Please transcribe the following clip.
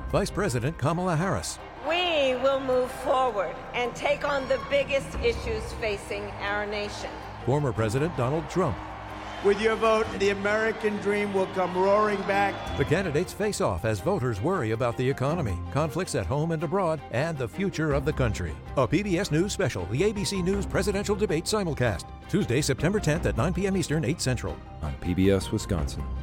Vice President Kamala Harris. We will move forward and take on the biggest issues facing our nation. Former President Donald Trump. With your vote, the American dream will come roaring back. The candidates face off as voters worry about the economy, conflicts at home and abroad, and the future of the country. A PBS News special, the ABC News Presidential Debate Simulcast. Tuesday, September 10th at 9 p.m. Eastern, 8 Central. On PBS Wisconsin.